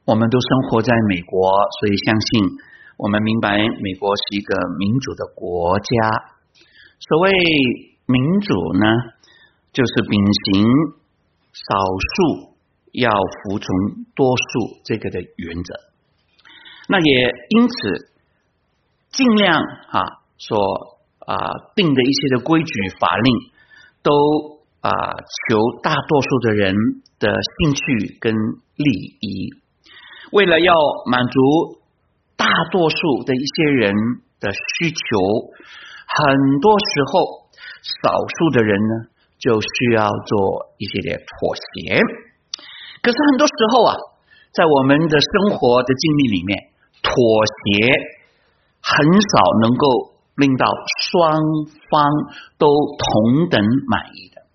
我们都生活在美国，所以相信我们明白美国是一个民主的国家。所谓民主呢，就是秉行少数要服从多数这个的原则。那也因此尽量所定的一些的规矩法令都求大多数的人的兴趣跟利益，为了要满足大多数的一些人的需求，很多时候少数的人呢就需要做一些的妥协。可是很多时候在我们的生活的经历里面，妥协很少能够令到双方都同等满意的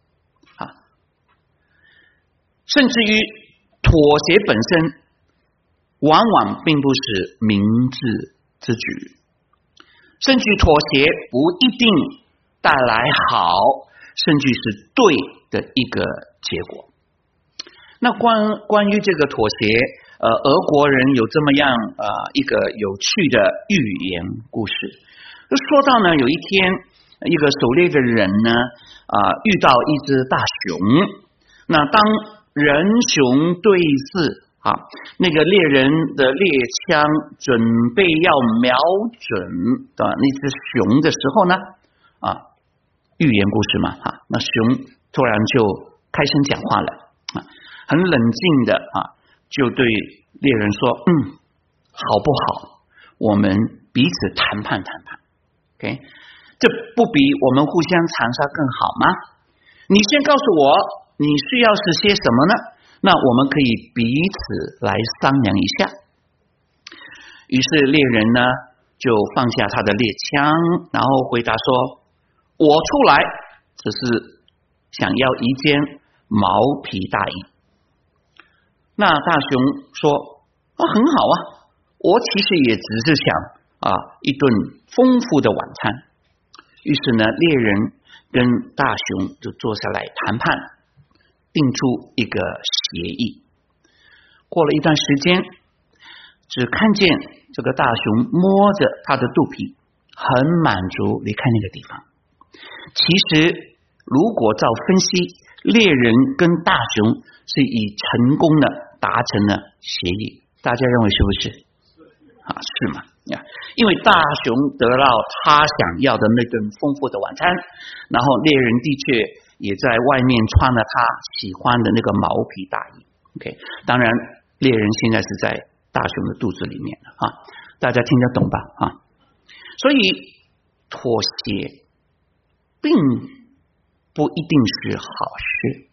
甚至于妥协本身往往并不是明智之举，甚至妥协不一定带来好，甚至是对的一个结果。那关于这个妥协，俄国人有这么样一个有趣的寓言故事。说到呢，有一天一个狩猎的人呢遇到一只大熊，那当人熊对峙那个猎人的猎枪准备要瞄准的那只熊的时候呢寓言故事嘛那熊突然就开声讲话了很冷静的就对猎人说好不好我们彼此谈判谈判 OK， 这不比我们互相残杀更好吗？你先告诉我你需要是些什么呢？那我们可以彼此来商量一下。于是猎人呢就放下他的猎枪，然后回答说，我出来只是想要一件毛皮大衣。那大熊说很好我其实也只是想一顿丰富的晚餐。于是呢猎人跟大熊就坐下来谈判，定出一个协议。过了一段时间，只看见这个大熊摸着他的肚皮，很满足离开那个地方。其实如果照分析，猎人跟大熊是以成功的达成了协议，大家认为是不是？是嘛？因为大熊得到他想要的那顿丰富的晚餐，然后猎人的确也在外面穿了他喜欢的那个毛皮大衣。OK， 当然猎人现在是在大熊的肚子里面大家听得懂吧？所以妥协并不一定是好事。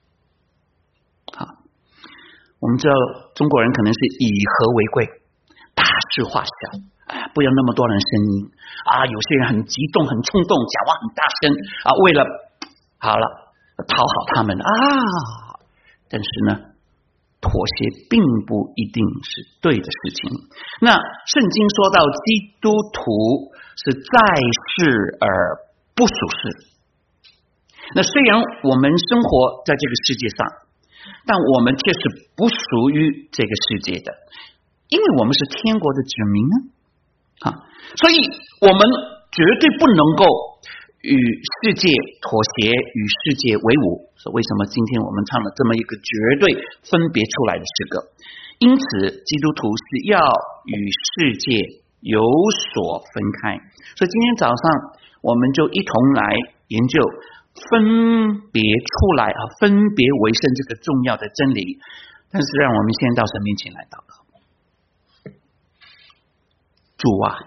我们知道中国人可能是以和为贵，大事化小，不要那么多人声音有些人很激动很冲动，讲话很大声为了好了讨好他们但是呢妥协并不一定是对的事情。那圣经说到基督徒是在世而不属世，那虽然我们生活在这个世界上，但我们却是不属于这个世界的，因为我们是天国的子民所以我们绝对不能够与世界妥协，与世界为伍。所以为什么今天我们唱了这么一个绝对分别出来的诗歌？因此基督徒是要与世界有所分开。所以今天早上我们就一同来研究分别出来分别为圣这个重要的真理。但是让我们先到神面前来祷告。主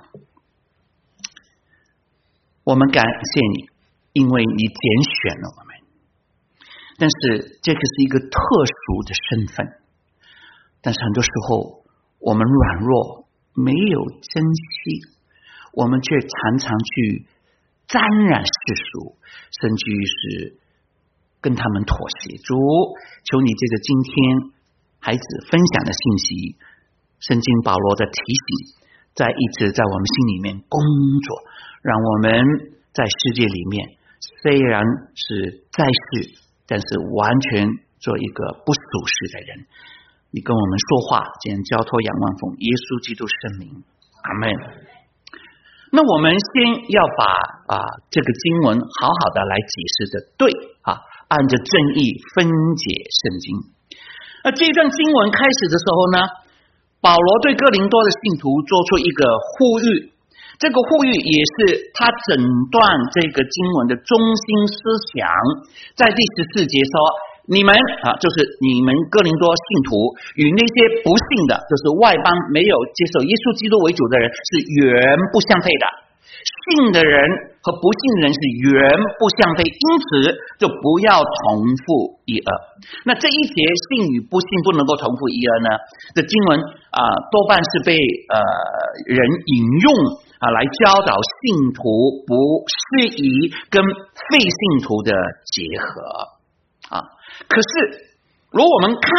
我们感谢你，因为你拣选了我们，但是这个是一个特殊的身份，但是很多时候我们软弱，没有珍惜，我们却常常去沾染世俗，甚至于是跟他们妥协。主，求你借着今天孩子分享的信息，圣经保罗的提醒再一次在我们心里面工作，让我们在世界里面虽然是在世，但是完全做一个不属世的人。 你跟我们说话，这样交托仰望奉耶稣基督圣名，阿们。那我们先要把这个经文好好的来解释的对按着正义分解圣经。那这段经文开始的时候呢，保罗对哥林多的信徒做出一个呼吁，这个呼吁也是他整段这个经文的中心思想。在第14节说，你们就是你们哥林多信徒与那些不信的，就是外邦没有接受耶稣基督为主的人是原不相配的，信的人和不信的人是原不相配，因此就不要重复一二。那这一节信与不信不能够重复一二呢，这经文多半是被人引用来教导信徒不适宜跟非信徒的结合可是如果我们看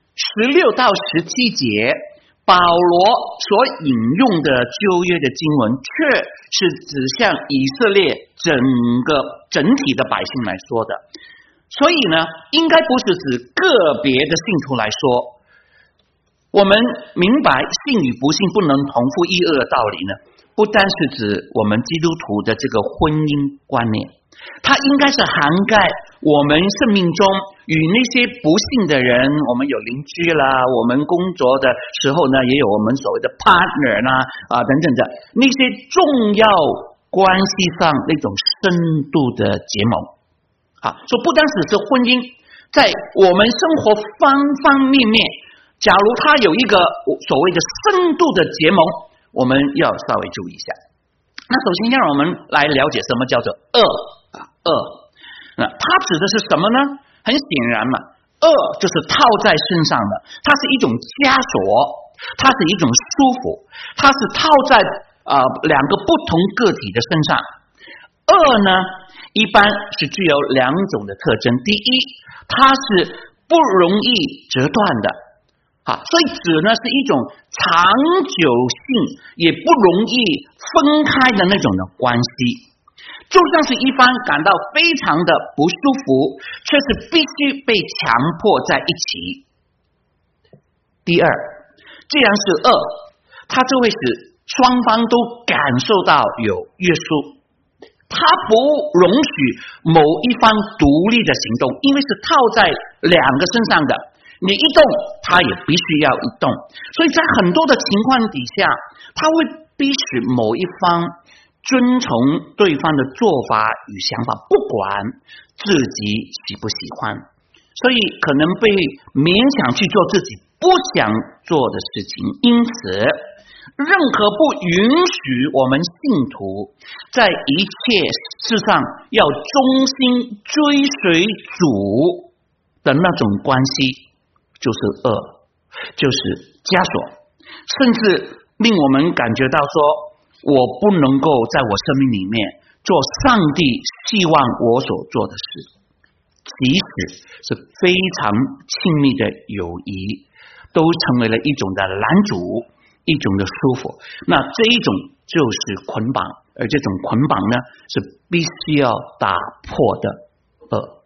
16到17节，保罗所引用的旧约的经文却是指向以色列整体的百姓来说的，所以呢，应该不是指个别的信徒来说。我们明白信与不信不能重复一二的道理呢，不单是指我们基督徒的这个婚姻观念，它应该是涵盖我们生命中与那些不信的人，我们有邻居啦，我们工作的时候呢，也有我们所谓的 partner 啦等等的那些重要关系上那种深度的结盟所以不单只是婚姻，在我们生活方方面面，假如它有一个所谓的深度的结盟，我们要稍微注意一下。那首先让我们来了解什么叫做恶那它指的是什么呢？很显然嘛，恶就是套在身上的，它是一种枷锁，它是一种束缚，它是套在两个不同个体的身上。恶呢，一般是具有两种的特征，第一，它是不容易折断的所以指呢是一种长久性也不容易分开的那种的关系，就像是一方感到非常的不舒服，却是必须被强迫在一起。第二，既然是恶，它就会使双方都感受到有约束，它不容许某一方独立的行动，因为是套在两个身上的，你一动他也必须要一动，所以在很多的情况底下，他会逼使某一方遵从对方的做法与想法，不管自己喜不喜欢，所以可能被勉强去做自己不想做的事情。因此任何不允许我们信徒在一切事上要忠心追随主的那种关系，就是恶，就是枷锁，甚至令我们感觉到说，我不能够在我生命里面做上帝希望我所做的事，即使是非常亲密的友谊，都成为了一种的拦阻，一种的束缚。那这一种就是捆绑，而这种捆绑呢，是必须要打破的恶。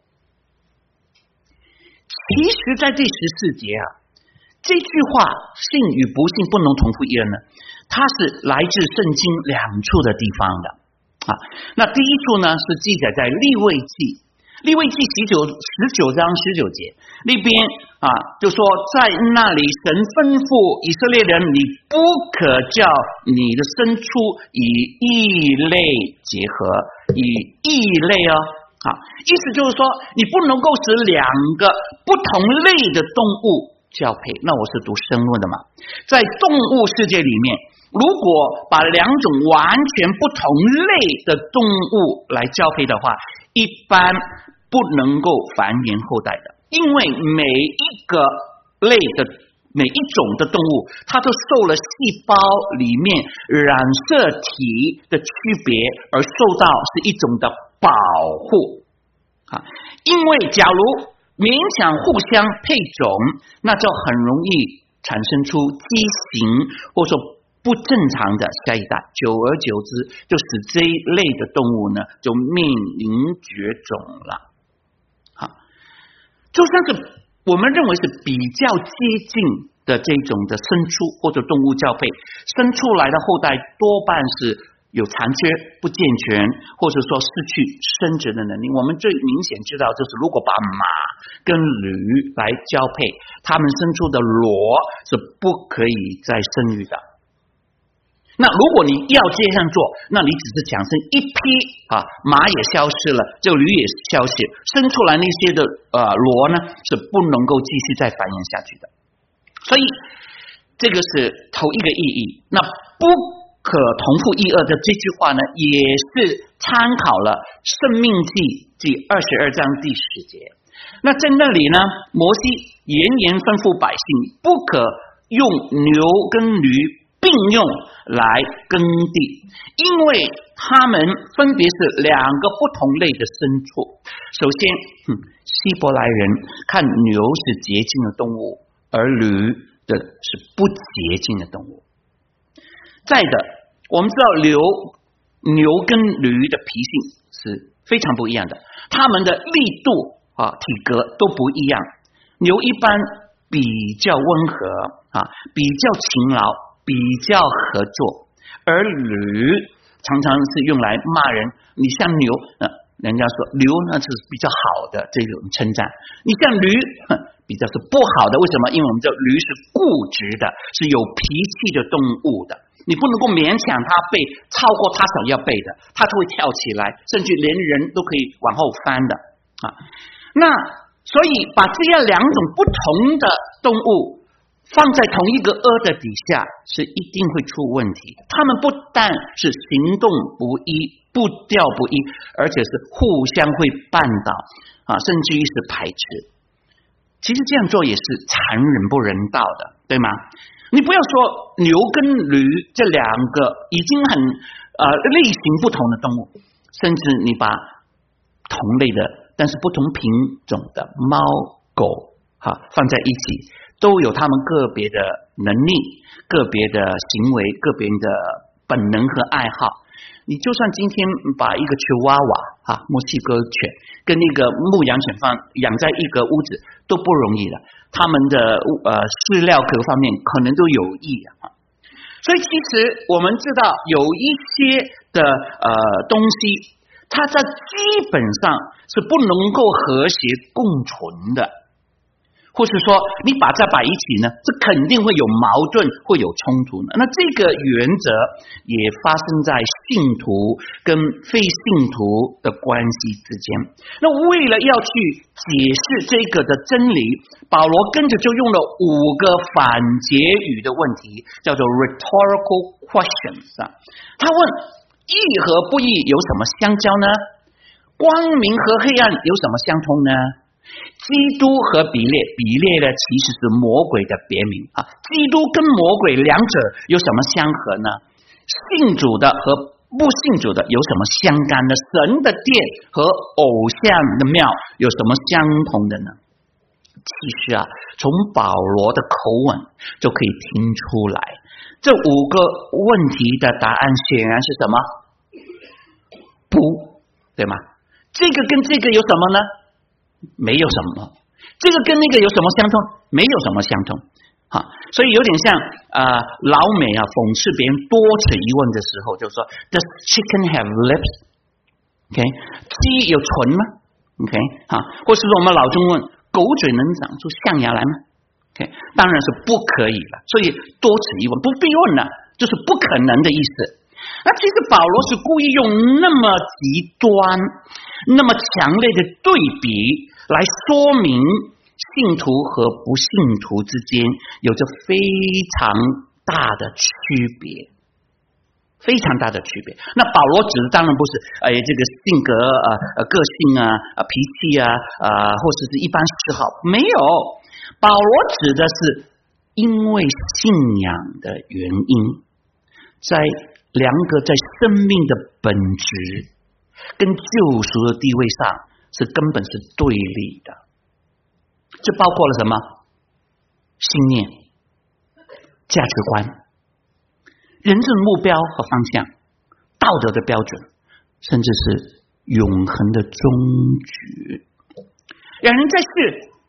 其实在第14节这句话信与不信不能重复一二呢，它是来自圣经两处的地方的那第一处呢是记载在利未记19章19节那边就说在那里神吩咐以色列人，你不可叫你的牲畜与异类结合，与异类意思就是说你不能够使两个不同类的动物交配。那我是读生物的嘛，在动物世界里面，如果把两种完全不同类的动物来交配的话，一般不能够繁衍后代的，因为每一个类的每一种的动物，它都受了细胞里面染色体的区别而受到是一种的保护因为假如勉强互相配种，那就很容易产生出畸形或者说不正常的下一代，久而久之就使这一类的动物呢就面临绝种了就像是我们认为是比较接近的这种的牲畜或者动物交配生出来的后代多半是有残缺、不健全，或者说失去生殖的能力。我们最明显知道就是如果把马跟驴来交配，它们生出的骡是不可以再生育的。那如果你要这样做，那你只是产生一批马也消失了，这个驴也消失，生出来那些的骡呢是不能够继续再繁衍下去的。所以这个是头一个意义。那不可同父异母的这句话呢，也是参考了申命记第22章第10节。那在那里呢，摩西严严吩咐百姓不可用牛跟驴并用来耕地，因为他们分别是两个不同类的牲畜。首先希伯来人看牛是洁净的动物，而驴的是不洁净的动物。再的，我们知道牛跟驴的脾性是非常不一样的，它们的力度体格都不一样。牛一般比较温和比较勤劳，比较合作，而驴常常是用来骂人。你像牛人家说牛呢是比较好的这种称赞，你像驴比较是不好的。为什么？因为我们知道驴是固执的，是有脾气的动物的，你不能够勉强它背超过它想要背的，它就会跳起来，甚至连人都可以往后翻的那所以把这样两种不同的动物放在同一个的底下，是一定会出问题。他们不但是行动不一、步调不一，而且是互相会绊倒甚至于是排斥。其实这样做也是残忍不人道的，对吗？你不要说牛跟驴这两个已经很类型不同的动物，甚至你把同类的但是不同品种的猫狗放在一起，都有他们个别的能力、个别的行为、个别的本能和爱好。你就算今天把一个球娃娃墨西哥犬跟那个牧羊犬放养在一个屋子都不容易的，他们的饲料各方面可能都有益所以其实我们知道有一些的东西，它在基本上是不能够和谐共存的，或是说你把它摆一起呢，这肯定会有矛盾，会有冲突的。那这个原则也发生在信徒跟非信徒的关系之间。那为了要去解释这个的真理，保罗跟着就用了5个反结语的问题，叫做 rhetorical questions 他问义和不义有什么相交呢？光明和黑暗有什么相通呢？基督和比列呢其实是魔鬼的别名基督跟魔鬼两者有什么相合呢？信主的和不信主的有什么相干呢？神的殿和偶像的庙有什么相同的呢？其实从保罗的口吻就可以听出来，这5个问题的答案显然是什么？不，对吗？这个跟这个有什么呢？没有什么。这个跟那个有什么相通？没有什么相通所以有点像老美讽刺别人多此一问的时候，就说 Does chicken have lips? OK， 鸡有唇吗 ？OK 或是说我们老中问狗嘴能长出象牙来吗 ？OK， 当然是不可以了。所以多此一问，不必问了，就是不可能的意思。那其实保罗是故意用那么极端、那么强烈的对比来说明信徒和不信徒之间有着非常大的区别，非常大的区别。那保罗指的当然不是这个性格个性脾气或者是一般嗜好，没有。保罗指的是因为信仰的原因，在两个在生命的本质跟救赎的地位上是根本是对立的。这包括了什么？信念、价值观、人生目标和方向、道德的标准，甚至是永恒的终局。两人在世好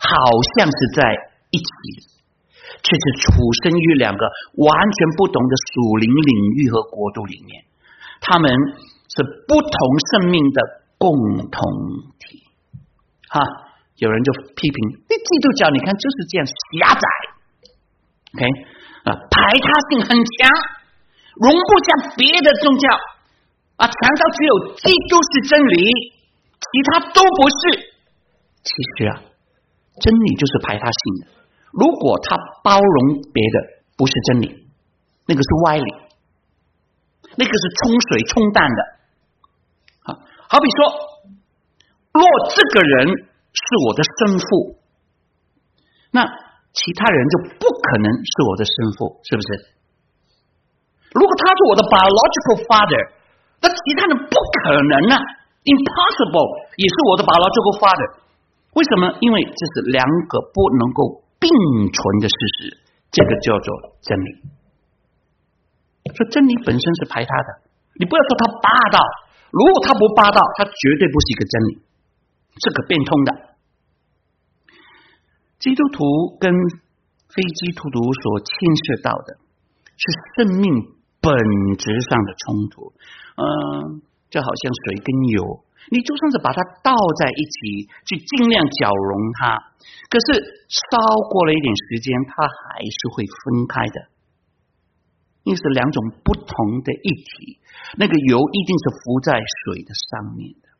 好像是在一起的，却是处身于两个完全不同的属灵领域和国度里面，他们是不同生命的共同体。有人就批评基督教，你看就是这样狭窄 ，OK 排他性很强，容不下别的宗教强调只有基督是真理，其他都不是。其实真理就是排他性的，如果他包容别的不是真理，那个是歪理，那个是冲水冲淡的。好比说，若这个人是我的生父，那其他人就不可能是我的生父，是不是？如果他是我的 biological father， 那其他人不可能impossible 也是我的 biological father。为什么？因为这是两个不能够并存的事实，这个叫做真理。说真理本身是排他的，你不要说他霸道，如果他不霸道，他绝对不是一个真理，是个变通的。基督徒跟非基督徒所牵涉到的是生命本质上的冲突，就好像水跟油，你就算是把它倒在一起，去尽量搅融它，可是烧过了一点时间，它还是会分开的。因为是两种不同的液体，那个油一定是浮在水的上面的。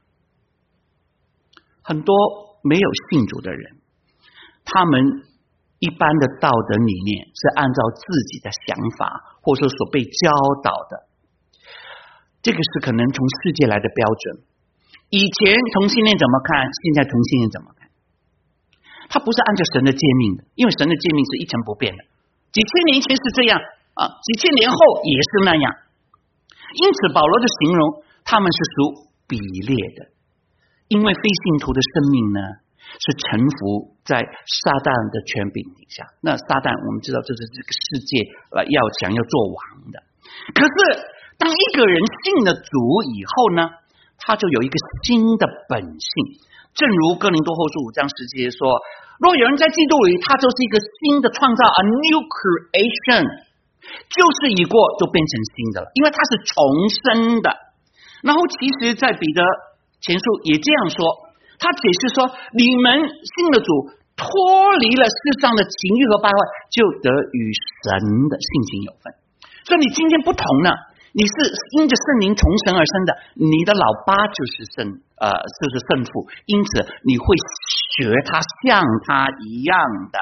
很多没有信主的人，他们一般的道德理念是按照自己的想法，或者说所被教导的，这个是可能从世界来的标准。以前同性恋怎么看，现在同性恋怎么看？他不是按照神的诫命的，因为神的诫命是一成不变的，几千年前是这样几千年后也是那样。因此保罗的形容他们是属比列的，因为非信徒的生命呢是臣服在撒旦的权柄底下。那撒旦我们知道这是这个世界想要做王的，可是当一个人信了主以后呢，他就有一个新的本性，正如哥林多后书5章10节说，若有人在基督里，他就是一个新的创造 a new creation， 旧事已过就变成新的了，因为它是重生的。然后其实在彼得前书也这样说，他解释说，你们信了主，脱离了世上的情欲和败坏，就得与神的性情有分。所以你今天不同了，你是因着圣灵从神而生的，你的老八就是圣父，因此你会学他，像他一样的。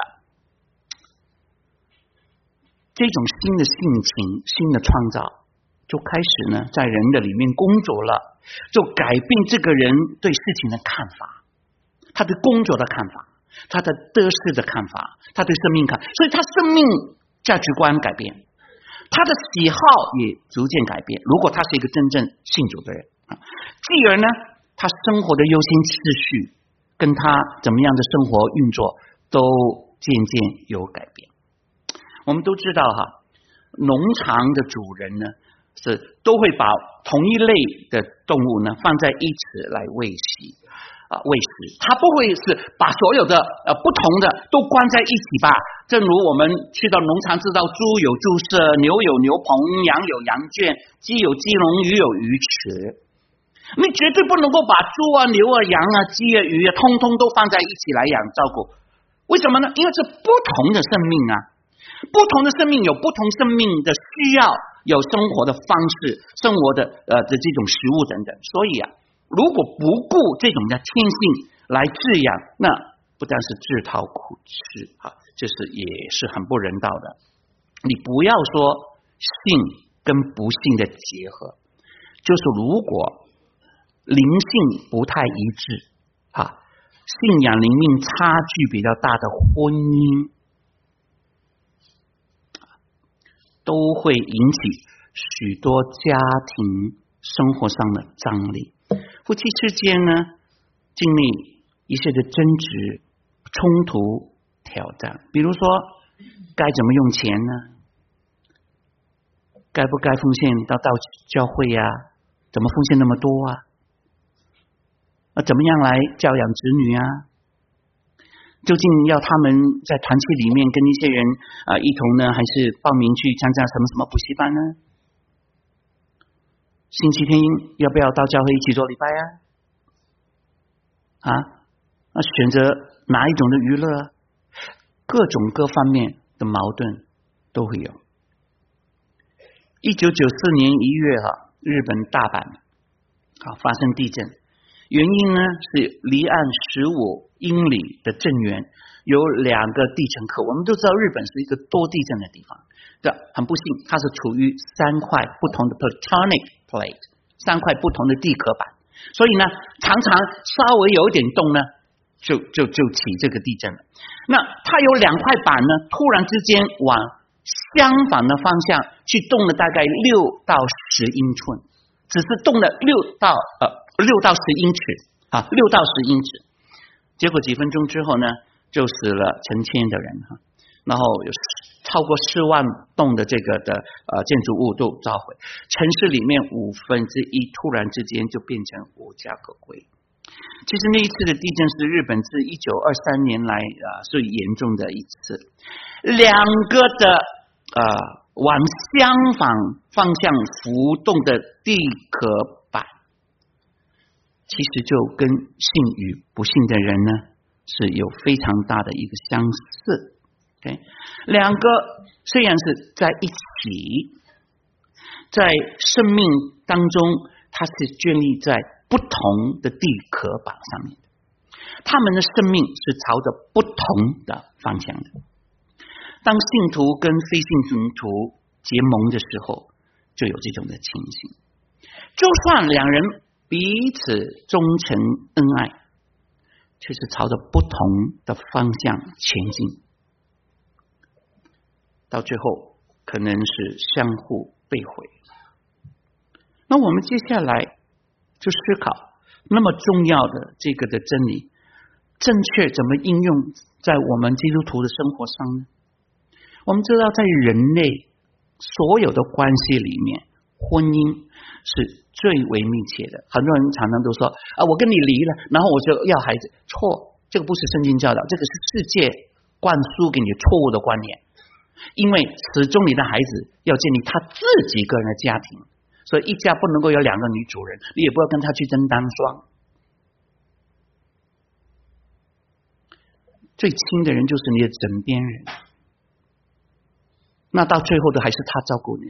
这种新的性情、新的创造，就开始呢在人的里面工作了，就改变这个人对事情的看法，他对工作的看法，他的得失的看法，他对生命看，所以他生命价值观改变，他的喜好也逐渐改变。如果他是一个真正信主的人，继而呢，他生活的优先次序跟他怎么样的生活运作都渐渐有改变。我们都知道农场的主人呢都会把同一类的动物呢放在一起来喂食，他不会是把所有的不同的都关在一起吧。正如我们去到农场知道，猪有猪舍，牛有牛棚，羊有羊圈，鸡有鸡笼，鱼有鱼池。你绝对不能够把猪牛羊鸡鱼通通都放在一起来养照顾。为什么呢？因为是不同的生命不同的生命有不同生命的需要，有生活的方式，生活的这种食物等等。所以如果不顾这种的天性来滋养，那不但是自讨苦吃这是也是很不人道的。你不要说性跟不幸的结合，就是如果灵性不太一致信仰灵命差距比较大的婚姻，都会引起许多家庭生活上的张力。夫妻之间呢，经历一些的争执、冲突、挑战。比如说，该怎么用钱呢？该不该奉献到教会怎么奉献那么多怎么样来教养子女究竟要他们在团契里面跟一些人一同呢，还是报名去参加什么补习班呢？星期天要不要到教会一起做礼拜选择哪一种的娱乐各种各方面的矛盾都会有。1994年1月日本大阪发生地震，原因呢是离岸15英里的震源有2个地层刻。我们都知道日本是一个多地震的地方，很不幸它是处于3块不同的 tectonic plate， 3块不同的地壳板，所以呢常常稍微有一点动呢就起这个地震了。那它有2块板呢突然之间往相反的方向去动了大概6到10英寸，只是动了6到10英尺6到10英尺，结果几分钟之后呢就死了成千的人然后有超过4万栋的这个的建筑物都遭毁，城市里面1/5突然之间就变成无家可归。其实那一次的地震是日本自1923年来最严重的一次，2个的往相反方向浮动的地壳板，其实就跟信与不信的人呢是有非常大的一个相似。2个虽然是在一起，在生命当中它是建立在不同的地壳板上面的，他们的生命是朝着不同的方向的。当信徒跟非信徒结盟的时候就有这种的情形，就算2人彼此忠诚恩爱，却是朝着不同的方向前进，到最后可能是相互背毁。那我们接下来就思考，那么重要的这个的真理正确怎么应用在我们基督徒的生活上呢？我们知道在人类所有的关系里面，婚姻是最为密切的。很多人常常都说我跟你离了然后我就要孩子，错，这个不是圣经教导，这个是世界灌输给你错误的观念。因为始终你的孩子要建立他自己个人的家庭，所以一家不能够有2个女主人，你也不要跟他去争单双。最亲的人就是你的枕边人，那到最后的还是他照顾你。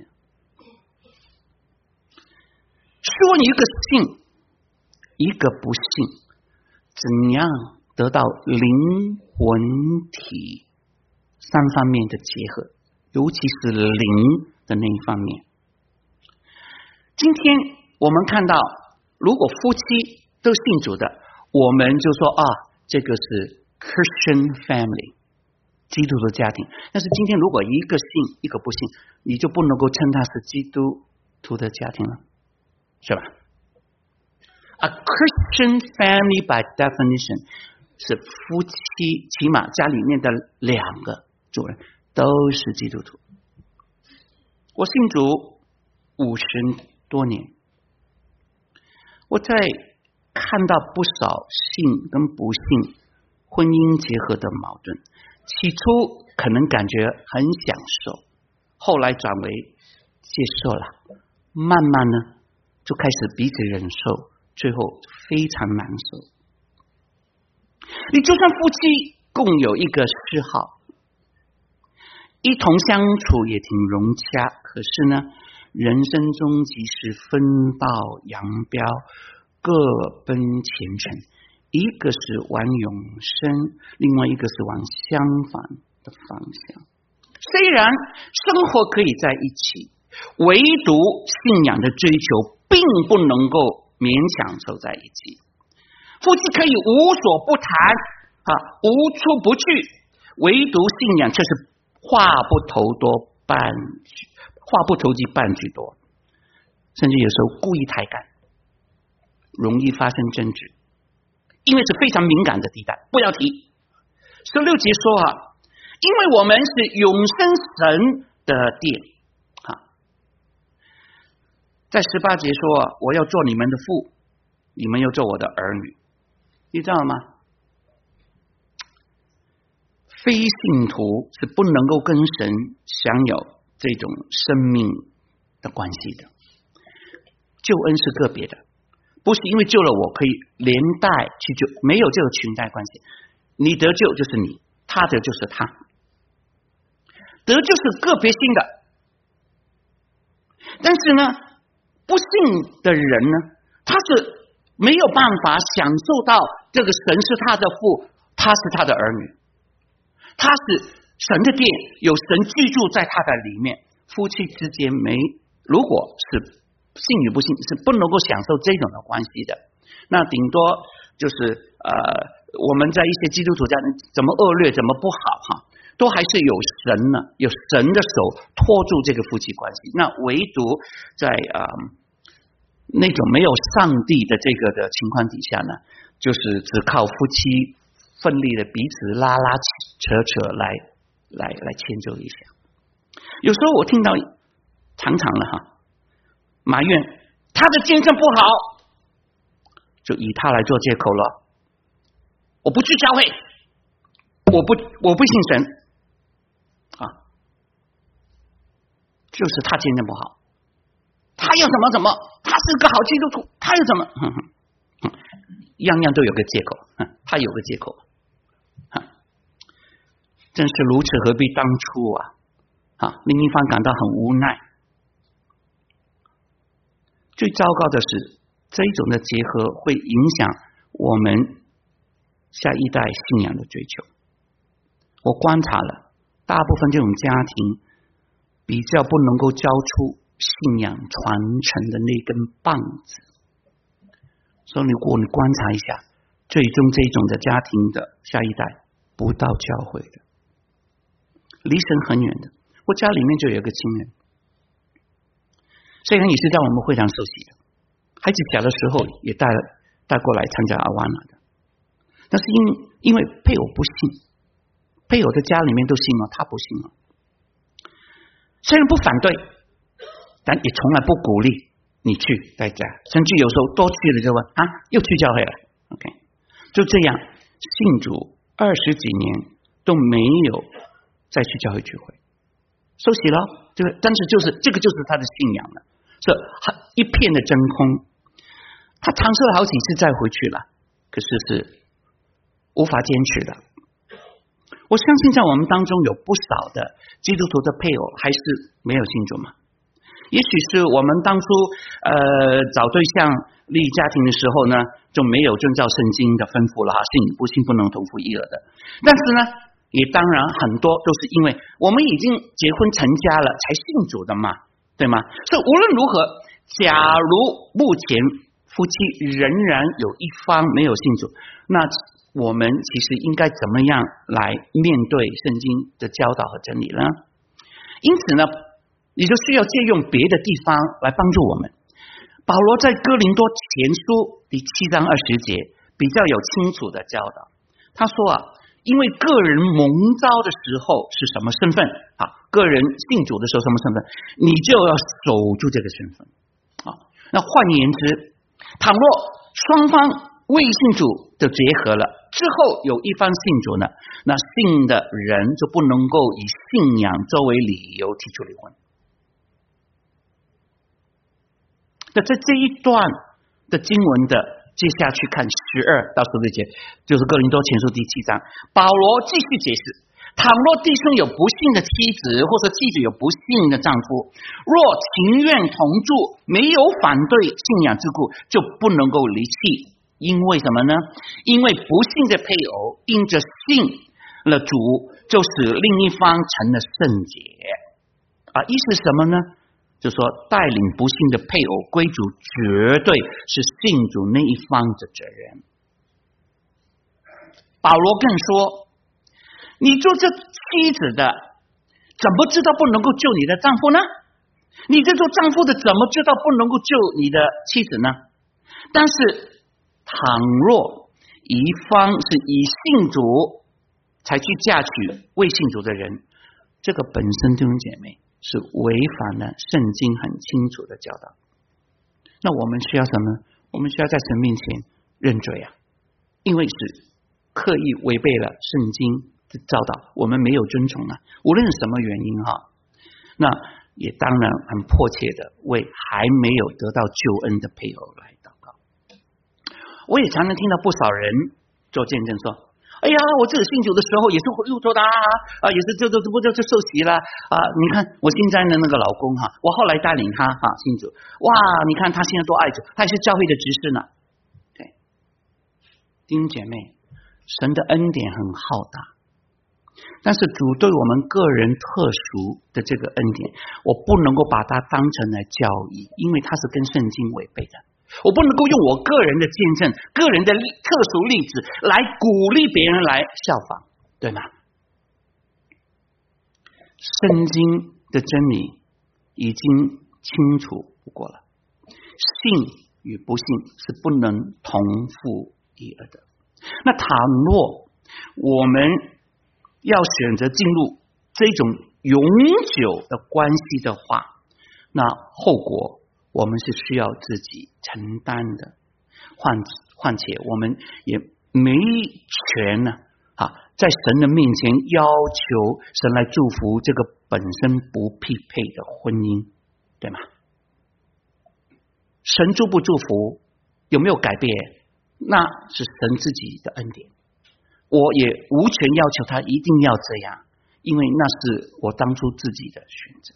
说一个信一个不信，怎样得到灵魂体3方面的结合，尤其是灵的那一方面。今天我们看到如果夫妻都信主的，我们就说这个是 Christian family， 基督的家庭。但是今天如果一个信一个不信，你就不能够称它是基督徒的家庭了，是吧？ A Christian family by definition 是夫妻起码家里面的2个主人都是基督徒。我信主50多年，我在看到不少信跟不信婚姻结合的矛盾，起初可能感觉很享受，后来转为接受了，慢慢呢就开始彼此忍受，最后非常难受。你就算夫妻共有一个嗜好，一同相处也挺融洽，可是呢人生中即使分道扬镳，各奔前程，一个是往永生，另外一个是往相反的方向。虽然生活可以在一起，唯独信仰的追求并不能够勉强走在一起。夫妻可以无所不谈无处不去，唯独信仰却是话不投机半句多，甚至有时候故意抬杠，容易发生争执，因为是非常敏感的地带，不要提。16节说因为我们是永生神的殿在18节说我要做你们的父，你们要做我的儿女。你知道吗？ 非信徒是不能够跟神享有这种生命的关系的。救恩是个别的，不是因为救了我可以连带去救，没有这个裙带关系。你得救就是你，他得救就是他，得救是个别性的。但是呢，不信的人呢，他是没有办法享受到这个神是他的父，他是他的儿女，他是神的殿，有神居住在他的里面。夫妻之间如果是信与不信，是不能够享受这种的关系的。那顶多就是我们在一些基督徒家庭怎么恶劣怎么不好哈，都还是有神呢，有神的手托住这个夫妻关系。那唯独在那种没有上帝的这个的情况底下呢，就是只靠夫妻奋力的彼此拉拉扯扯来迁就一下。有时候我听到常常了哈，埋怨他的精神不好，就以他来做借口了。我不去教会，我不信神啊，就是他精神不好，他又怎么，他是个好基督徒，他又怎么，样样都有个借口，他有个借口，真是如此，何必当初啊！另一方感到很无奈。最糟糕的是，这一种的结合会影响我们下一代信仰的追求。我观察了，大部分这种家庭比较不能够交出信仰传承的那根棒子。所以如果你观察一下，最终这种的家庭的下一代不到教会的，离神很远的。我家里面就有一个亲人，虽然也是在我们会堂受洗的，孩子小的时候也带过来参加阿瓦纳的，但是因为配偶不信，配偶的家里面都信了，他不信了。虽然不反对，但也从来不鼓励你去在家，甚至有时候多去了就问又去教会了。OK， 就这样信主20几年都没有再去教会聚会。受洗了，但是这个就是他的信仰了，是一片的真空。他尝试了好几次再回去了，可是无法坚持的。我相信在我们当中有不少的基督徒的配偶还是没有信主嘛。也许是我们当初找对象立家庭的时候呢，就没有遵照圣经的吩咐了，信与不信不能同负一軛的。但是呢，也当然很多都是因为我们已经结婚成家了才信主的嘛，对吗？所以无论如何，假如目前夫妻仍然有一方没有信主，那我们其实应该怎么样来面对圣经的教导和真理呢？因此呢，你就需要借用别的地方来帮助我们。保罗在哥林多前书第7章20节比较有清楚的教导，他说因为个人蒙召的时候是什么身份个人信主的时候什么身份，你就要守住这个身份那换言之，倘若双方未信主就结合了，之后有一方信主呢，那信的人就不能够以信仰作为理由提出离婚。那在这一段的经文的接下去看12到16节，就是哥林多前书第7章，保罗继续解释，倘若弟兄有不信的妻子，或者妻子有不信的丈夫，若情愿同住，没有反对信仰之故，就不能够离弃。因为什么呢？因为不信的配偶因着信了主，就使另一方成了圣洁意思是什么呢？就是说带领不信的配偶归主，绝对是信主那一方的责任。保罗更说，你做这妻子的怎么知道不能够救你的丈夫呢？你这做丈夫的怎么知道不能够救你的妻子呢？但是倘若一方是以信主才去嫁娶未信主的人，这个本身弟兄姐妹是违反了圣经很清楚的教导。那我们需要什么？我们需要在神面前认罪因为是刻意违背了圣经教导，我们没有遵从啊，无论是什么原因哈，那也当然很迫切的为还没有得到救恩的配偶来祷告。我也常常听到不少人做见证说，哎呀，我这个信主的时候也是路错的也是这受洗了你看我现在的那个老公我后来带领他信主，哇，你看他现在多爱主，他也是教会的执事呢。对，弟兄姐妹，神的恩典很浩大，但是主对我们个人特殊的这个恩典，我不能够把它当成来教义，因为它是跟圣经违背的。我不能够用我个人的见证、个人的特殊例子来鼓励别人来效仿，对吗？圣经的真理已经清楚不过了，信与不信是不能同负一迩的。那倘若我们要选择进入这种永久的关系的话，那后果我们是需要自己承担的，况且我们也没权在神的面前要求神来祝福这个本身不匹配的婚姻，对吗？神祝不祝福有没有改变，那是神自己的恩典，我也无权要求他一定要这样，因为那是我当初自己的选择。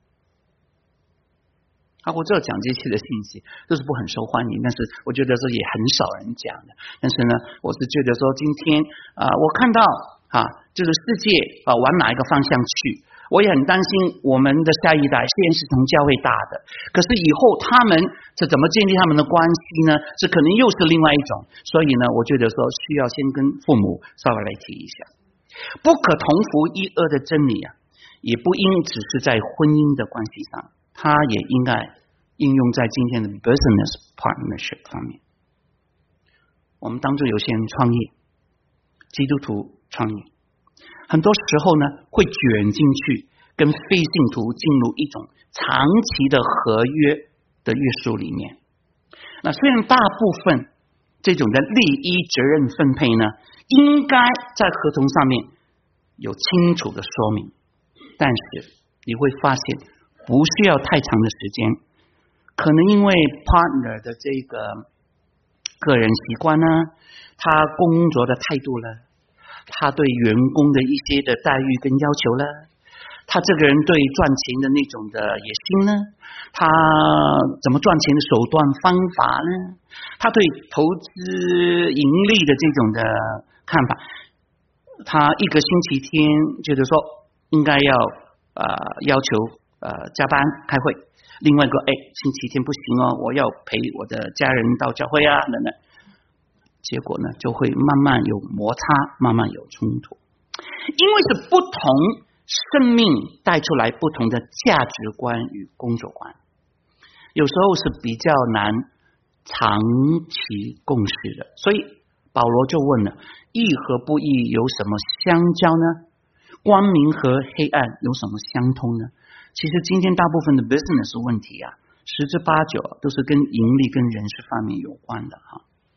我知道讲这些的信息都是不很受欢迎，但是我觉得说也很少人讲的。但是呢，我是觉得说今天我看到这个世界往哪一个方向去，我也很担心我们的下一代，虽然是从教会大的，可是以后他们是怎么建立他们的关系呢？是可能又是另外一种。所以呢，我觉得说需要先跟父母稍微来提一下，不可同服一迩的真理也不应只是在婚姻的关系上，它也应该应用在今天的 business partnership 方面。我们当中有些人创业，基督徒创业，很多时候呢会卷进去，跟非信徒进入一种长期的合约的约束里面。那虽然大部分这种的利益责任分配呢，应该在合同上面有清楚的说明，但是你会发现不需要太长的时间，可能因为 partner 的这个个人习惯呢，他工作的态度了，他对员工的一些的待遇跟要求了，他这个人对赚钱的那种的野心呢，他怎么赚钱的手段方法呢，他对投资盈利的这种的看法，他一个星期天觉得说应该要求加班开会，另外一个星期天不行我要陪我的家人到教会等等，结果呢就会慢慢有摩擦，慢慢有冲突，因为是不同生命带出来不同的价值观与工作观，有时候是比较难长期共事的。所以保罗就问了，义和不义有什么相交呢？光明和黑暗有什么相通呢？其实今天大部分的 business 问题十之八九都是跟盈利跟人事方面有关的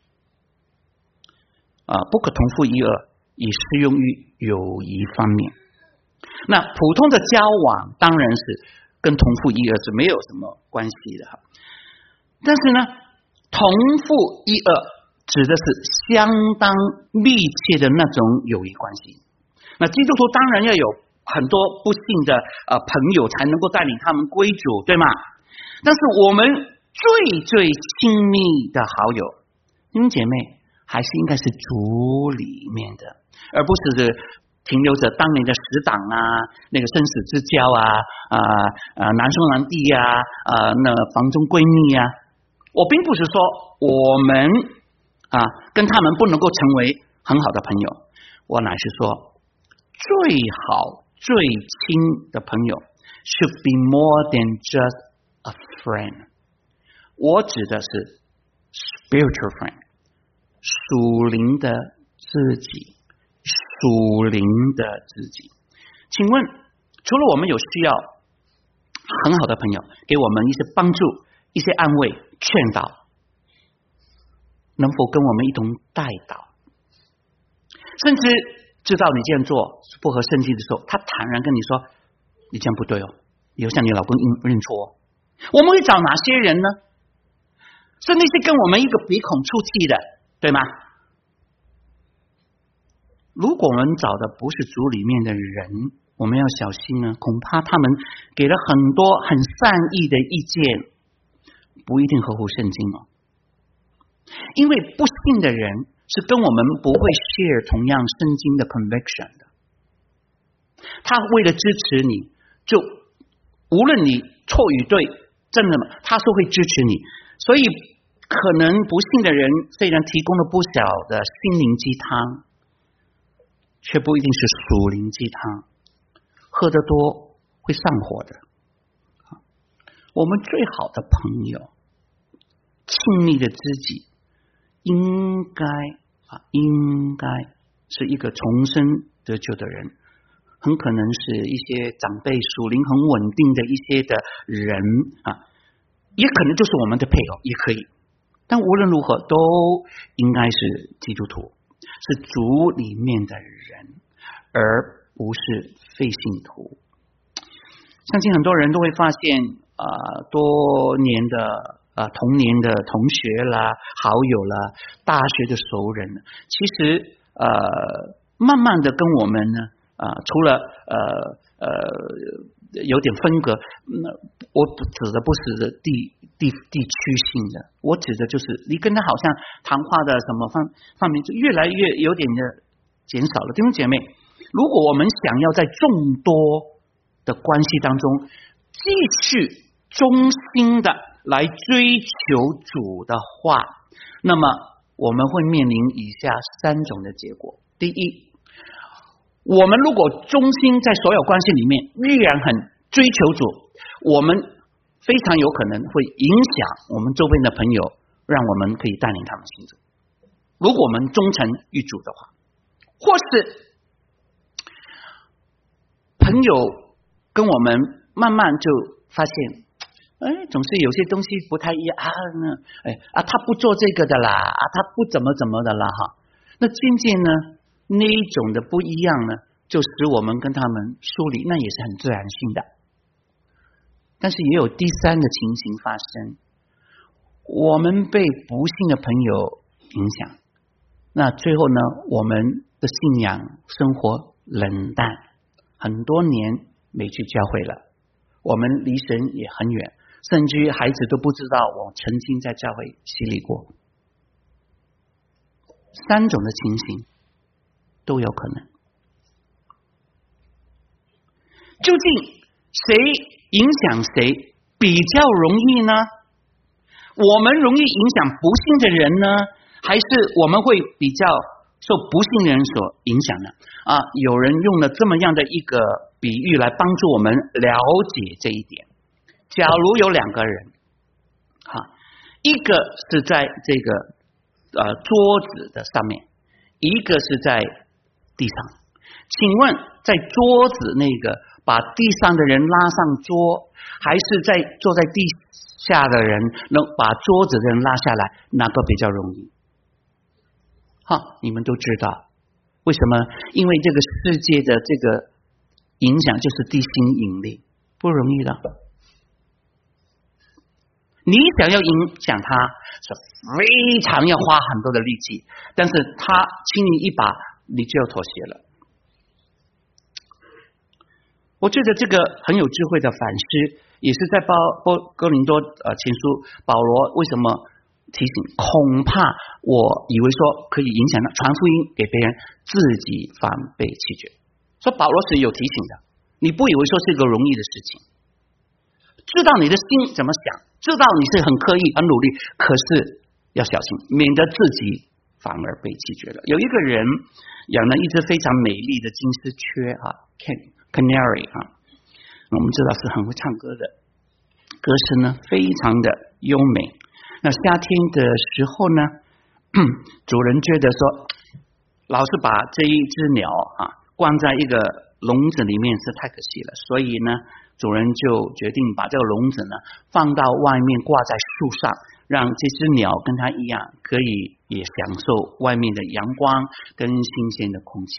不可同负一迩也适用于友谊方面。那普通的交往当然是跟同负一迩是没有什么关系的但是呢，同负一迩指的是相当密切的那种友谊关系。那基督徒当然要有很多不幸的朋友才能够带领他们归主，对吗？但是我们最最亲密的好友，弟兄姐妹，还是应该是主里面的，而不是停留着当年的死党那个生死之交难兄难弟那房中闺蜜我并不是说我们跟他们不能够成为很好的朋友，我乃是说最好最亲的朋友 should be more than just a friend。 我指的是 spiritual friend， 属灵的知己，属灵的知己。请问除了我们有需要很好的朋友给我们一些帮助，一些安慰劝导，能否跟我们一同代祷，甚至知道你这样做是不合圣经的时候，他坦然跟你说，你这样不对哦，以后向你老公认错哦。我们会找哪些人呢？是那些跟我们一个鼻孔出气的，对吗？如果我们找的不是主里面的人，我们要小心呢，恐怕他们给了很多很善意的意见，不一定合乎圣经哦。因为不信的人是跟我们不会 share 同样圣经的 conviction 的，他为了支持你，就无论你错与对，真的吗？他是会支持你。所以可能不信的人虽然提供了不少的心灵鸡汤，却不一定是属灵鸡汤，喝得多会上火的。我们最好的朋友，亲密的知己，应该是一个重生得救的人，很可能是一些长辈属灵很稳定的一些的人啊，也可能就是我们的配偶，也可以。但无论如何，都应该是基督徒，是主里面的人，而不是非信徒。相信很多人都会发现，多年的童年的同学啦、好友啦、大学的熟人，其实慢慢的跟我们呢，除了有点分隔，我指的不是地区性的，我指的就是你跟他好像谈话的什么方面就越来越有点的减少了。弟兄姐妹，如果我们想要在众多的关系当中继续忠心的来追求主的话，那么我们会面临以下3种的结果。第一，我们如果忠心在所有关系里面依然很追求主，我们非常有可能会影响我们周边的朋友，让我们可以带领他们信主。如果我们忠诚于主的话，或是朋友跟我们慢慢就发现，总是有些东西不太一样他不做这个的啦，他不怎么的啦哈。那渐渐呢，那一种的不一样呢，就使我们跟他们疏离，那也是很自然性的。但是也有第3的情形发生，我们被不幸的朋友影响，那最后呢，我们的信仰生活冷淡，很多年没去教会了，我们离神也很远，甚至于孩子都不知道我曾经在教会洗礼过。3种的情形都有可能。究竟谁影响谁比较容易呢？我们容易影响不幸的人呢，还是我们会比较受不幸的人所影响呢？有人用了这么样的一个比喻来帮助我们了解这一点。假如有2个人，一个是在这个桌子的上面，一个是在地上，请问在桌子那个把地上的人拉上桌，还是在坐在地下的人能把桌子的人拉下来，哪个比较容易？你们都知道为什么？因为这个世界的这个影响就是地心引力，不容易的。你想要影响他是非常要花很多的力气，但是他轻易一把你就要妥协了。我觉得这个很有智慧的反思，也是在哥林多前书保罗为什么提醒，恐怕我以为说可以影响到传福音给别人，自己反被弃绝。所以保罗是有提醒的，你不以为说是一个容易的事情，知道你的心怎么想，知道你是很刻意很努力，可是要小心，免得自己反而被弃绝了。有一个人养了一只非常美丽的金丝雀Canary 我们知道是很会唱歌的，歌声呢非常的优美。那夏天的时候呢，主人觉得说老是把这一只鸟关在一个笼子里面是太可惜了，所以呢主人就决定把这个笼子呢放到外面，挂在树上，让这只鸟跟它一样可以也享受外面的阳光跟新鲜的空气。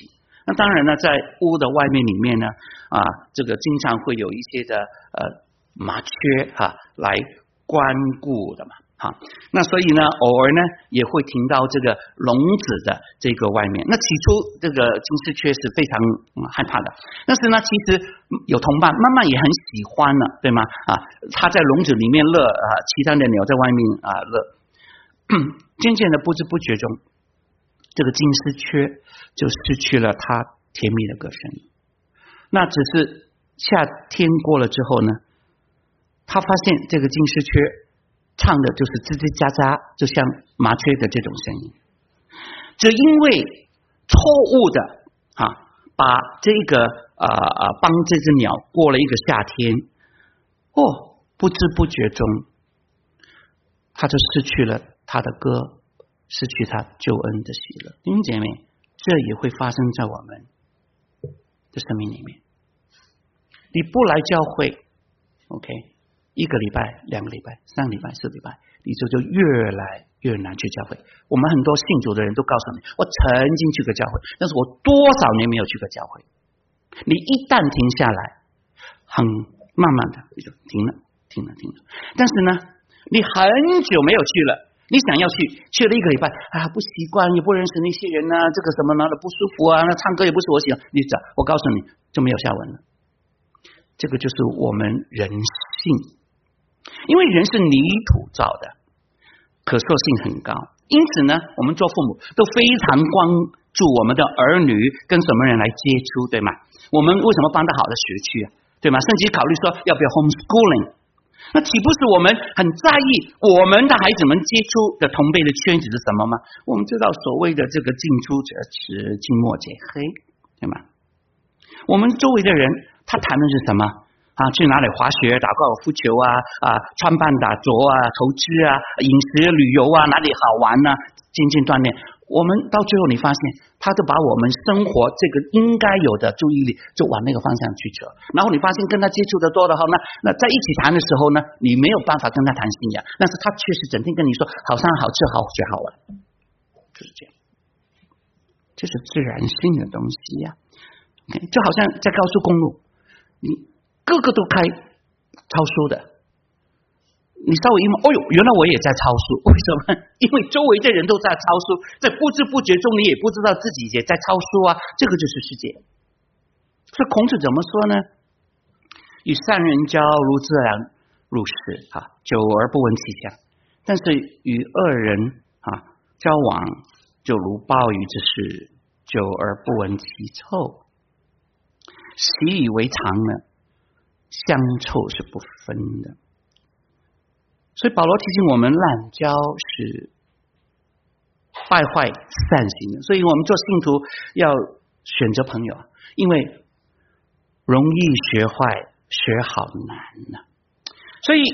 那当然呢，在屋的外面里面呢，这个经常会有一些的麻雀来关顾的嘛。那所以呢，偶尔呢也会听到这个笼子的这个外面。那起初这个金丝雀是非常害怕的，但是呢，其实有同伴，慢慢也很喜欢了，对吗？它在笼子里面乐其他的鸟在外面乐。渐渐的，不知不觉中，这个金丝雀就失去了它甜蜜的歌声。那只是夏天过了之后呢，他发现这个金丝雀唱的就是吱吱喳喳，就像麻雀的这种声音。只因为错误的把这个帮这只鸟过了一个夏天，不知不觉中，他就失去了他的歌，失去他救恩的喜乐。弟兄姐妹，这也会发生在我们的生命里面。你不来教会 ，OK？一个礼拜、2个礼拜、3个礼拜、4个礼拜，你就越来越难去教会。我们很多信主的人都告诉你，我曾经去过教会，但是我多少年没有去过教会。你一旦停下来，很慢慢的你就停了。但是呢，你很久没有去了，你想要去了1个礼拜不习惯，也不认识那些人这个什么的不舒服那唱歌也不是我喜欢，我告诉你就没有下文了。这个就是我们人性。因为人是泥土造的，可塑性很高，因此呢，我们做父母都非常关注我们的儿女跟什么人来接触，对吗？我们为什么帮他好的学区对吗？甚至考虑说要不要 homeschooling， 那岂不是我们很在意我们的孩子们接触的同辈的圈子是什么吗？我们知道所谓的这个近朱者赤，近墨者黑，对吗？我们周围的人他谈的是什么？去哪里滑雪、打高尔夫球穿扮打着投资饮食旅游哪里好玩渐渐锻炼。我们到最后你发现，他就把我们生活这个应该有的注意力就往那个方向去扯。然后你发现跟他接触的多的话，那在一起谈的时候呢，你没有办法跟他谈信仰，但是他确实整天跟你说好山好吃好学好玩，就是这样。这是自然性的东西就好像在高速公路，你个个都开超速的，你稍微一摸，原来我也在超速，为什么？因为周围的人都在超速，在不知不觉中你也不知道自己也在超速这个就是世界。所以孔子怎么说呢？与善人交如自然入室久而不闻其香，但是与恶人交往就如鲍鱼之肆，久而不闻其臭。习以为常呢，香臭是不分的。所以保罗提醒我们，滥交是败坏善行的。所以我们做信徒要选择朋友，因为容易学坏，学好难所以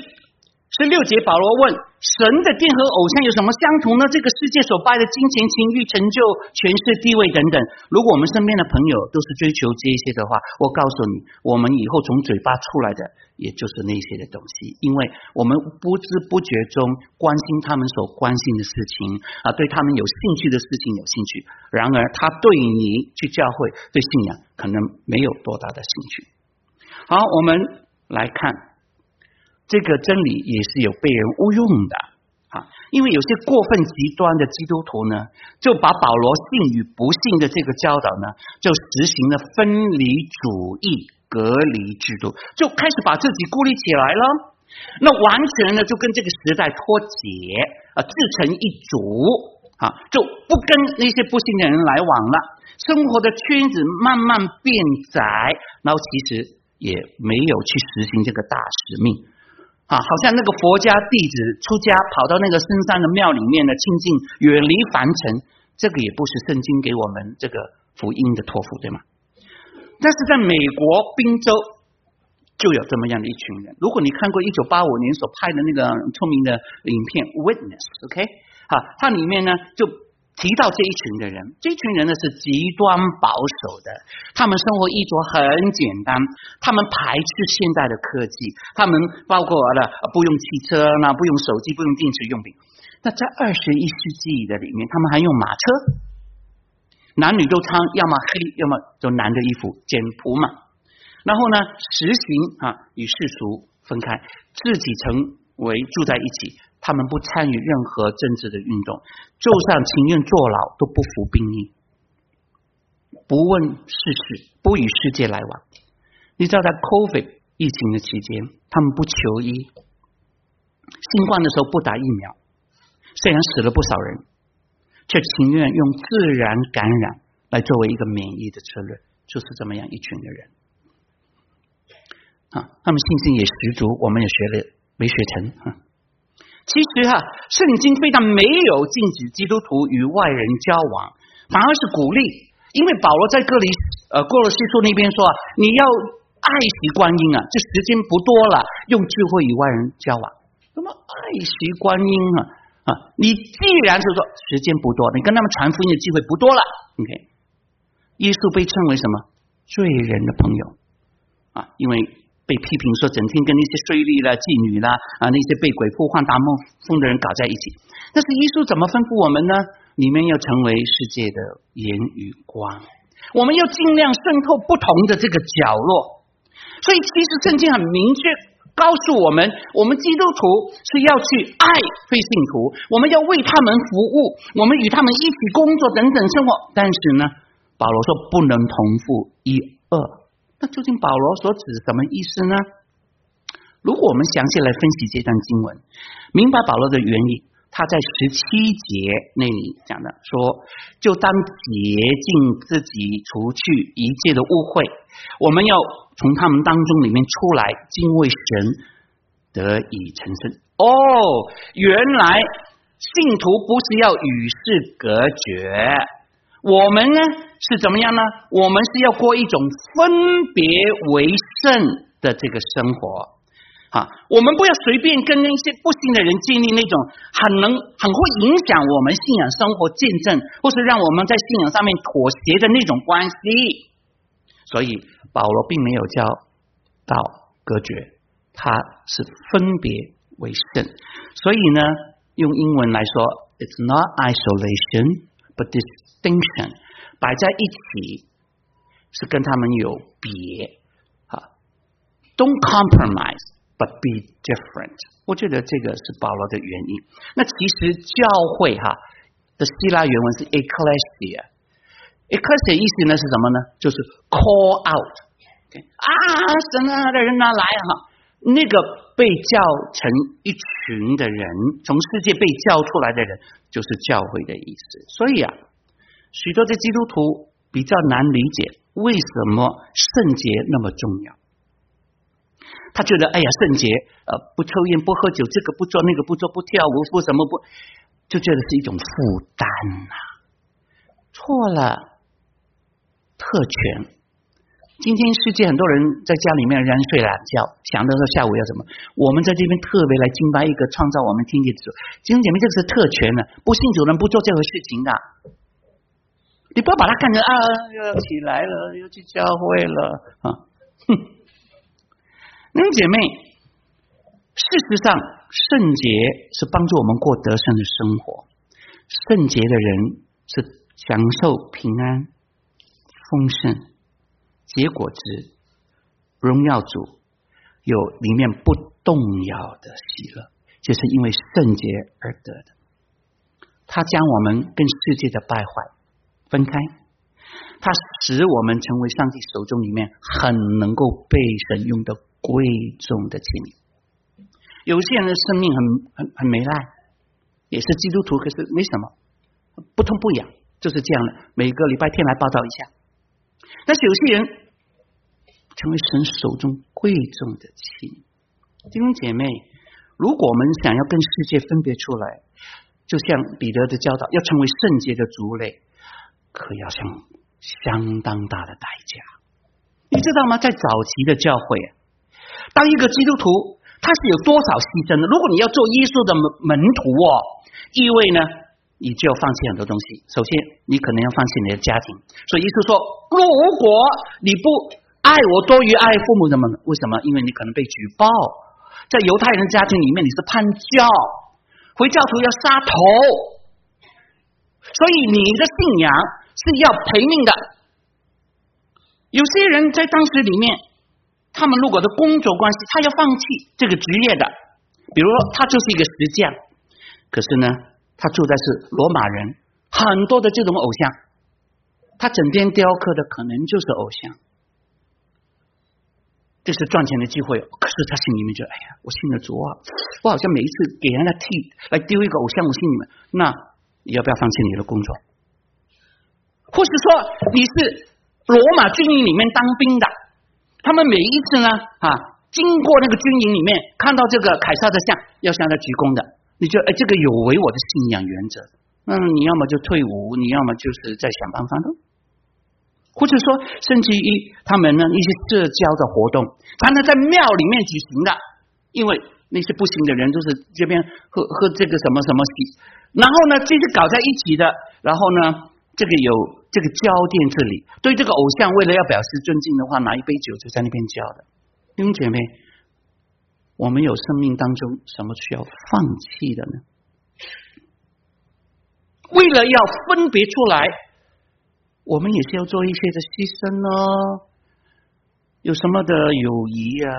16节保罗问，神的殿和偶像有什么相同呢？这个世界所拜的金钱、情欲、成就、权势、地位等等，如果我们身边的朋友都是追求这些的话，我告诉你，我们以后从嘴巴出来的也就是那些的东西，因为我们不知不觉中关心他们所关心的事情对他们有兴趣的事情有兴趣，然而他对你去教会对信仰可能没有多大的兴趣。好，我们来看这个真理也是有被人误用的因为有些过分极端的基督徒呢，就把保罗信与不信的这个教导呢，就实行了分离主义、隔离制度，就开始把自己孤立起来了。那完全呢就跟这个时代脱节自成一族就不跟那些不信的人来往了，生活的圈子慢慢变窄，然后其实也没有去实行这个大使命好像那个佛家弟子出家跑到那个深山的庙里面呢，亲近远离凡尘，这个也不是圣经给我们这个福音的托付，对吗？但是在美国宾州就有这么样的一群人。如果你看过1985年所拍的那个出名的影片 Witness OK 它里面呢就提到这一群的人，这一群人呢是极端保守的，他们生活衣着很简单，他们排斥现代的科技，他们包括不用汽车不用手机，不用电池用品。那在21世纪的里面，他们还用马车， 男女都穿，要么黑，要么就男的衣服简朴嘛。然后呢，实行与世俗分开，自己成为住在一起。他们不参与任何政治的运动，就算情愿坐牢都不服兵役，不问世事，不与世界来往。你知道在 COVID 疫情的期间，他们不求医，新冠的时候不打疫苗，虽然死了不少人，却情愿用自然感染来作为一个免疫的策略，就是这么样一群的人他们信心也十足，我们也学了没学成其实圣经非但没有禁止基督徒与外人交往，反而是鼓励。因为保罗在哥罗西书那边说你要爱惜光阴这时间不多了，用智慧与外人交往。那么爱惜光阴你既然是说时间不多，你跟他们传福音的机会不多了 OK， 耶稣被称为什么？罪人的朋友因为被批评说整天跟那些税吏啦、妓女啦那些被鬼附、幻达梦疯的人搞在一起。但是耶稣怎么吩咐我们呢？你们要成为世界的盐与光，我们要尽量渗透不同的这个角落。所以其实圣经很明确告诉我们，我们基督徒是要去爱非信徒，我们要为他们服务，我们与他们一起工作等等生活。但是呢，保罗说不能同负一恶。那究竟保罗所指什么意思呢？如果我们详细来分析这段经文，明白保罗的原意，他在17节那里讲的说，就当洁净自己，除去一切的污秽，我们要从他们当中里面出来，敬畏神，得以成圣。原来信徒不是要与世隔绝，我们呢是怎么样呢？我们是要过一种分别为圣的这个生活我们不要随便跟那些不信的人建立那种很会影响我们信仰生活见证，或是让我们在信仰上面妥协的那种关系。所以保罗并没有教导隔绝，他是分别为圣。所以呢，用英文来说 It's not isolation but distinction， 摆在一起是跟他们有别Don't compromise but be different。 我觉得这个是保罗的原因。那其实教会的希腊原文是 ecclesia， ecclesia 意思呢是什么呢？就是 call out， 神的人来那个被叫成一群的人，从世界被叫出来的人，就是教会的意思。所以许多的基督徒比较难理解为什么圣洁那么重要。他觉得圣洁不抽烟不喝酒，这个不做那个不做，不跳舞不什么不，就觉得是一种负担错了。特权，今天世界很多人在家里面仍然睡懒觉，想到说下午要什么，我们在这边特别来敬拜一个创造我们天地的主。弟兄姐妹，这个是特权不信主人不做这回事情的。你不要把它看成要起来了，要去教会了弟兄姐妹，事实上圣洁是帮助我们过得胜的生活，圣洁的人是享受平安丰盛结果子荣耀主，有里面不动摇的喜乐，就是因为圣洁而得的。他将我们跟世界的败坏分开，他使我们成为上帝手中里面很能够被神用的贵重的器皿。有些人的生命很糜烂，也是基督徒，可是没什么，不痛不痒，就是这样的，每个礼拜天来报道一下。但是有些人成为神手中贵重的器皿。弟兄姐妹，如果我们想要跟世界分别出来，就像彼得的教导，要成为圣洁的族类，可要相当大的代价。你知道吗？在早期的教会当一个基督徒他是有多少牺牲的？如果你要做耶稣的门徒意味呢你就要放弃很多东西。首先你可能要放弃你的家庭，所以耶稣说，如果你不爱我多于爱父母，为什么？因为你可能被举报，在犹太人家庭里面你是叛教，回教徒要杀头，所以你的信仰是要赔命的。有些人在当时里面，他们如果的工作关系，他要放弃这个职业的，比如说他就是一个石匠，可是呢，他住的是罗马人，很多的这种偶像，他整天雕刻的可能就是偶像，这是赚钱的机会。可是他心里面就哎呀，我信了主啊，我好像每一次给人家替来丢一个偶像，我心里面，那你要不要放弃你的工作？或是说你是罗马军营里面当兵的，他们每一次呢经过那个军营里面，看到这个凯撒的像，要向他鞠躬的，你觉得这个有违我的信仰原则，你要么就退伍，你要么就是在想办法的。或者说甚至于他们呢一些社交的活动常常在庙里面举行的，因为那些不行的人都是这边喝这个什么什么喜，然后呢这些搞在一起的，然后呢这个有这个交奠之礼，对这个偶像为了要表示尊敬的话，拿一杯酒就在那边交的。弟兄姐妹，我们有生命当中什么需要放弃的呢？为了要分别出来，我们也是要做一些的牺牲哦。有什么的友谊啊，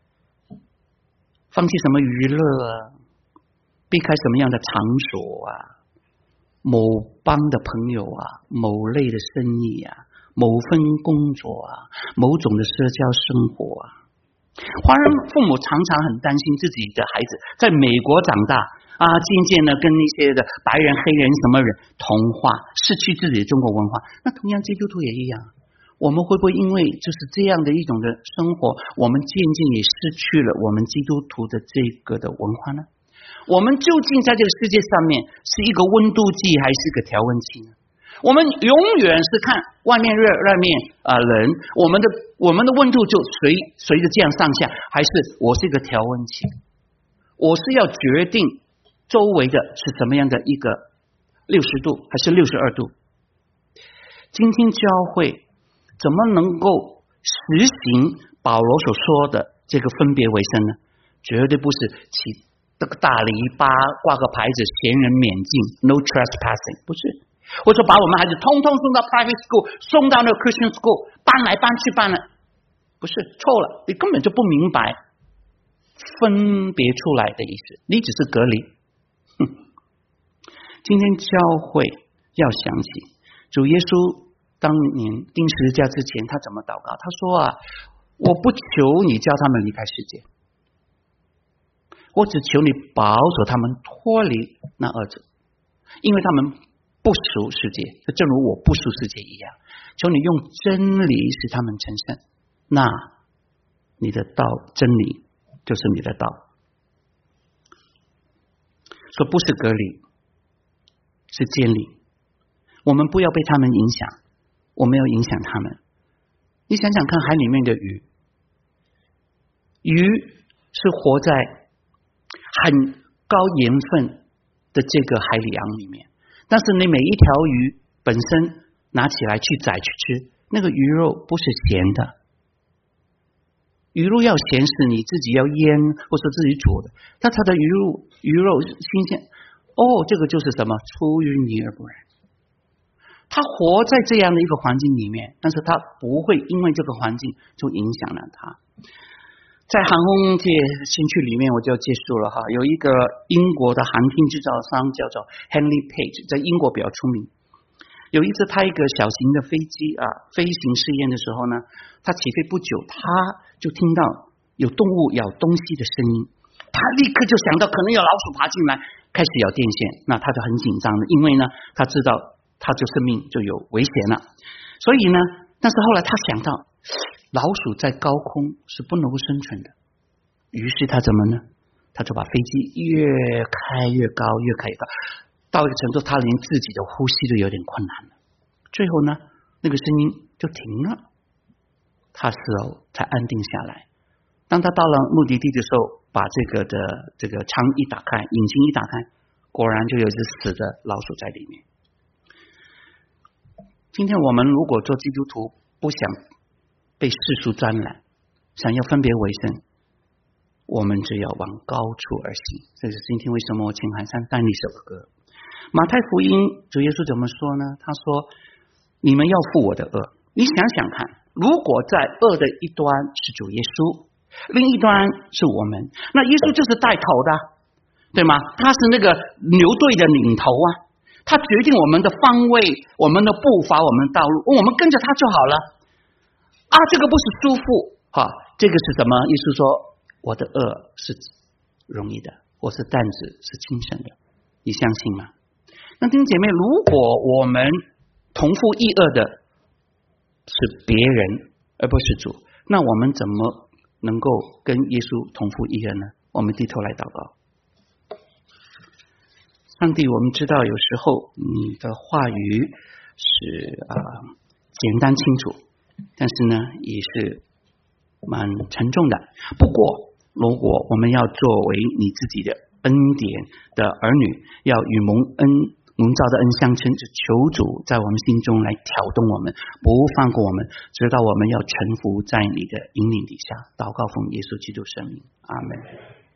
放弃什么娱乐啊，避开什么样的场所啊，某帮的朋友啊，某类的生意啊，某份工作啊，某种的社交生活啊。华人父母常常很担心自己的孩子在美国长大渐渐的跟一些的白人黑人什么人同化，失去自己的中国文化。那同样基督徒也一样，我们会不会因为就是这样的一种的生活，我们渐渐也失去了我们基督徒的这个的文化呢？我们究竟在这个世界上面是一个温度计还是一个调温器呢？我们永远是看外面热外面冷，我们的温度就随着这样上下，还是我是一个调温器？我是要决定周围的是什么样的一个60度还是62度？今天教会怎么能够实行保罗所说的这个分别为圣呢？绝对不是起这个大篱笆挂个牌子闲人免进 no trespassing， 不是，或者把我们孩子通通送到 private school， 送到那个 Christian school， 搬来搬去搬了，不是，错了，你根本就不明白分别出来的意思，你只是隔离。今天教会要想起主耶稣当年钉十字架之前他怎么祷告，他说我不求你叫他们离开世界，我只求你保守他们脱离那恶者，因为他们不属世界，正如我不属世界一样，求你用真理使他们成圣，那你的道真理就是你的道。说不是隔离，是建立。我们不要被他们影响，我们要影响他们。你想想看，海里面的鱼是活在很高盐分的这个海里洋里面，但是你每一条鱼本身拿起来去宰去吃，那个鱼肉不是咸的。鱼肉要咸是你自己要腌或者自己煮的，但它的鱼肉新鲜，这个就是什么？出淤泥而不染。他活在这样的一个环境里面，但是他不会因为这个环境就影响了他。在航空界兴趣里面我就结束了有一个英国的航天制造商叫做 Henry Page， 在英国比较出名。有一次他一个小型的飞机飞行试验的时候呢，他起飞不久，他就听到有动物咬东西的声音，他立刻就想到可能有老鼠爬进来开始咬电线，那他就很紧张的，因为呢他知道他就生命就有危险了。所以呢，但是后来他想到老鼠在高空是不能够生存的，于是他怎么呢？他就把飞机越开越高，越开越高，到一个程度他连自己的呼吸都有点困难了。最后呢，那个声音就停了，他才安定下来。当他到了目的地的时候，把这个舱一打开，引擎一打开，果然就有一只死的老鼠在里面。今天我们如果做基督徒不想被世俗沾染，想要分别为圣，我们只要往高处而行。这是今天为什么我请韩山带你首歌。马太福音主耶稣怎么说呢？他说你们要负我的恶。你想想看，如果在恶的一端是主耶稣，另一端是我们，那耶稣就是带头的，对吗？他是那个牛队的领头啊，他决定我们的方位、我们的步伐、我们的道路，我们跟着他就好了啊。这个不是束缚啊，这个是什么？耶稣说我的恶是容易的，我是担子是轻省的，你相信吗？那弟兄姐妹，如果我们同负一恶的是别人而不是主，那我们怎么能够跟耶稣同负一恶呢？我们低头来祷告。上帝，我们知道有时候你的话语是简单清楚，但是呢也是蛮沉重的。不过如果我们要作为你自己的恩典的儿女，要与蒙召的恩相称，就求主在我们心中来挑动我们，不放过我们，直到我们要臣服在你的引领底下。祷告奉耶稣基督圣名，阿们。